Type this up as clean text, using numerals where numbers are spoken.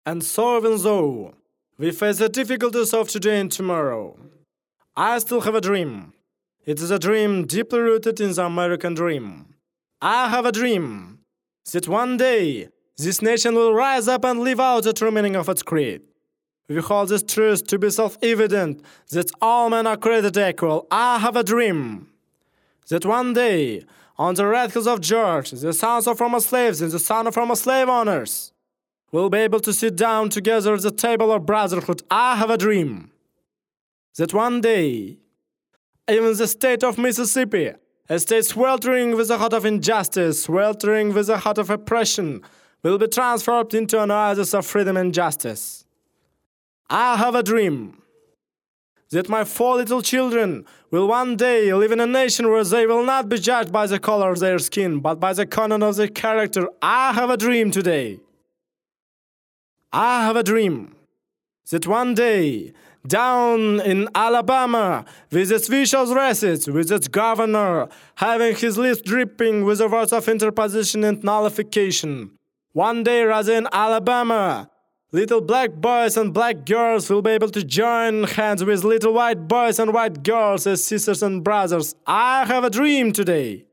And so even though we face the difficulties of today and tomorrow, I still have a dream. It is a dream deeply rooted in the American dream. I have a dream that one day this nation will rise up and live out the true meaning of its creed. We hold this truth to be self-evident that all men are created equal. I have a dream that one day, on the red hills of Georgia, the sons of former slaves and the sons of former slave owners will be able to sit down together at the table of brotherhood. I have a dream that one day, even the state of Mississippi, a state sweltering with the heart of injustice, sweltering with the heart of oppression, will be transformed into an oasis of freedom and justice. I have a dream that my 4 little children will one day live in a nation where they will not be judged by the color of their skin, but by the content of their character. I have a dream today. I have a dream that one day, down in Alabama, with its vicious racists, with its governor having his lips dripping with the words of interposition and nullification, one day, rather in Alabama, little black boys and black girls will be able to join hands with little white boys and white girls as sisters and brothers. I have a dream today.